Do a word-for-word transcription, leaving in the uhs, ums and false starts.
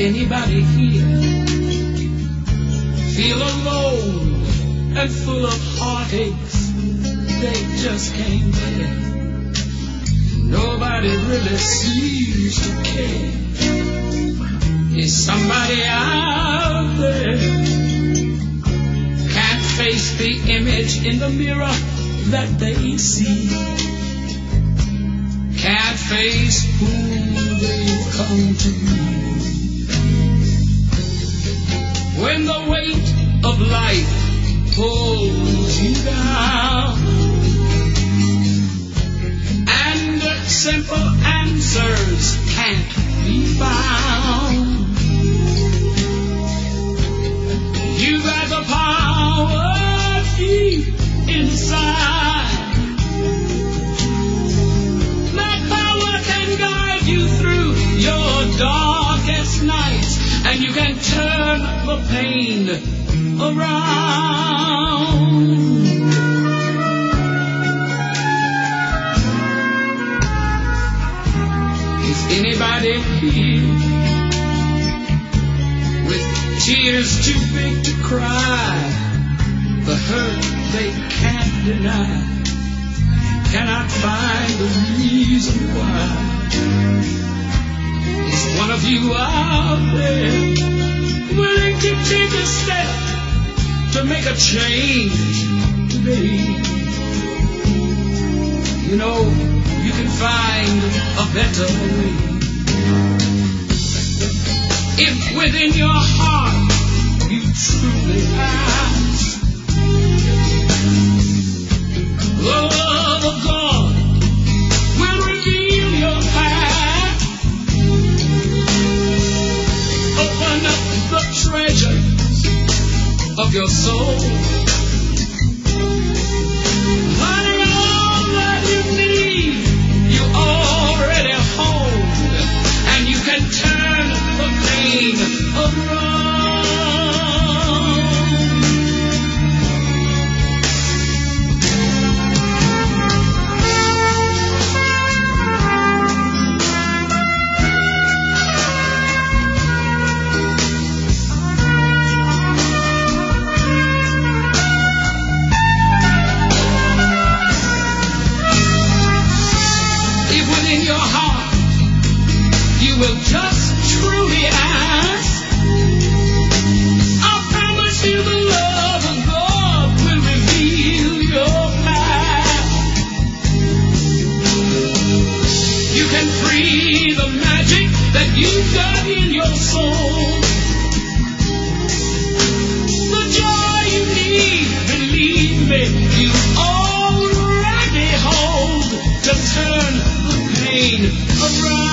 Anybody here feel alone and full of heartaches they just can't bear? Nobody really seems to care. Is somebody out there can't face the image in the mirror that they see, can't face who they've come to be? When the weight of life pulls you down and simple answers can't be found, you got the power deep inside. That power can guide you through your darkest nights, and you can turn the pain around. Is anybody here with tears too big to cry, the hurt they can't deny, cannot find the reason why? Is one of you out there willing to take a step to make a change today? You know, you can find a better way. If within your heart you truly ask, the love of God will reveal your path. Open up the treasures of your soul. Honey, all that you need, you already hold, and you can turn the pain around. Will just truly ask, I promise you the love of God will reveal your path. You can free the magic that you've got in your soul. The joy you need, believe me, you already hold to turn the pain around.